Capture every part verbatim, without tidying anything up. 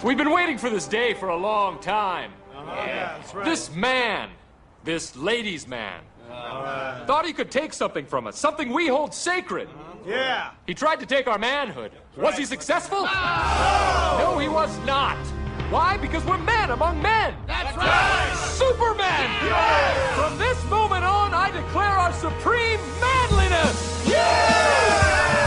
We've been waiting for this day for a long time. Uh-huh. Yeah, that's right. This man, this ladies' man, uh, thought he could take something from us, something we hold sacred. Uh-huh. Yeah. He tried to take our manhood. That's was right. he successful? No! No, he was not. Why? Because we're men among men. That's right! Supermen! Yeah! From this moment on, I declare our supreme manliness! Yeah!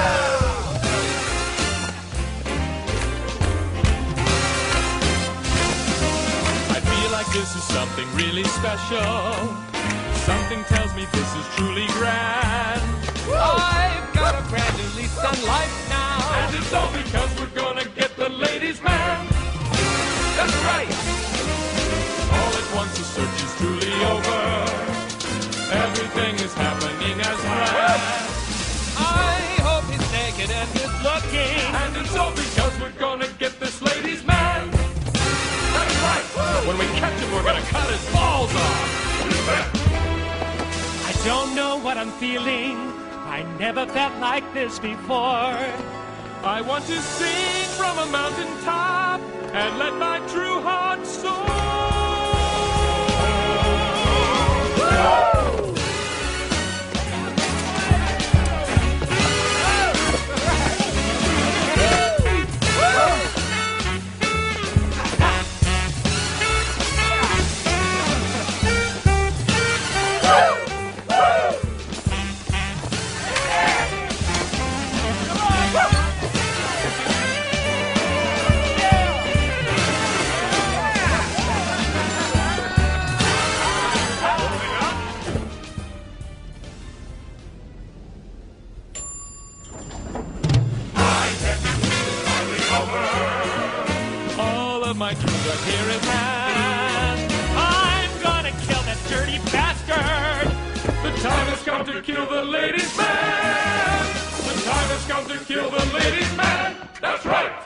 This is something really special. Something tells me this is truly grand. Woo! I've got a brand new lease on life now, and it's all because we're gonna get the ladies' man. That's right. All at once the search is truly over. Everything is happening as planned. I hope he's naked and good looking, and it's all because we're gonna get this ladies' man. That's right. When we catch him, we're gonna cut his balls off. I don't know what I'm feeling. I never felt like this before. I want to sing from a mountaintop and let my true heart soar. My dreams are here in hand. I'm gonna kill that dirty bastard. The time has come to kill the ladies' man. The time has come to kill the ladies' man. That's right.